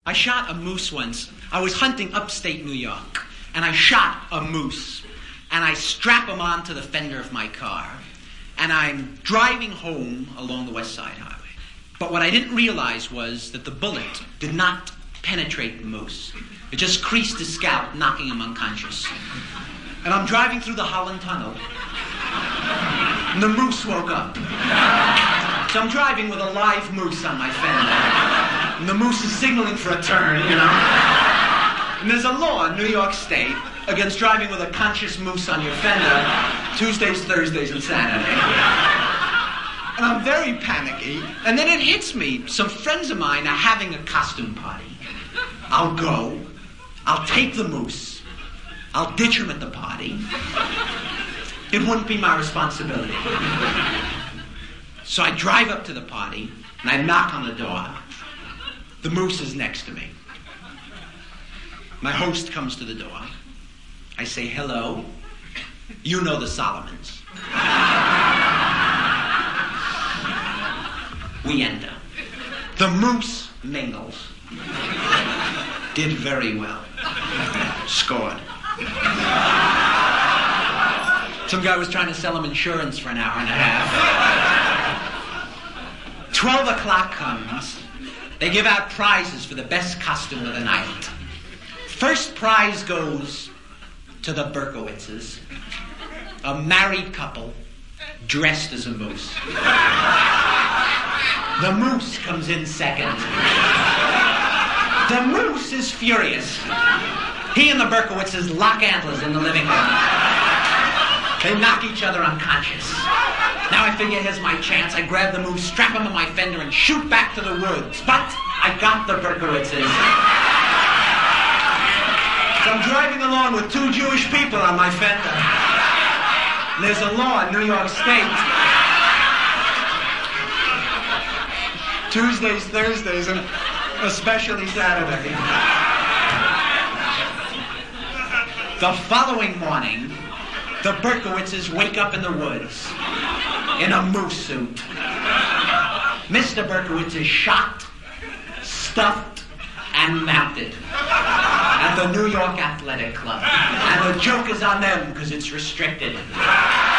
I shot a moose once. I was hunting upstate New York, and I shot a moose, and I strap him onto the fender of my car, and I'm driving home along the West Side Highway. But what I didn't realize was that the bullet did not penetrate the moose. It just creased his scalp, knocking him unconscious. And I'm driving through the Holland Tunnel, and the moose woke up. So I'm driving with a live moose on my fender. And the moose is signaling for a turn, you know. And there's a law in New York State against driving with a conscious moose on your fender Tuesdays, Thursdays, and Saturday. And I'm very panicky. And then it hits me. Some friends of mine are having a costume party. I'll go. I'll take the moose. I'll ditch him at the party. It wouldn't be my responsibility. So I drive up to the party, and I knock on the door. The moose is next to me. My host comes to the door. I say, hello. You know the Solomons. We enter. The moose mingles. Did very well. Scored. Some guy was trying to sell him insurance for an hour and a half. 12 o'clock comes. They give out prizes for the best costume of the night. First prize goes to the Berkowitzes, a married couple dressed as a moose. The moose comes in second. The moose is furious. He and the Berkowitzes lock antlers in the living room. They knock each other unconscious. Now I figure here's my chance. I grab the moose, strap him on my fender, and shoot back to the woods. But I got the Berkowitzes. So I'm driving along with two Jewish people on my fender. And there's a law in New York State. Tuesdays, Thursdays, and especially Saturday. The following morning, the Berkowitzes wake up in the woods in a moose suit. Mr. Berkowitz is shot, stuffed, and mounted at the New York Athletic Club. And the joke is on them because it's restricted.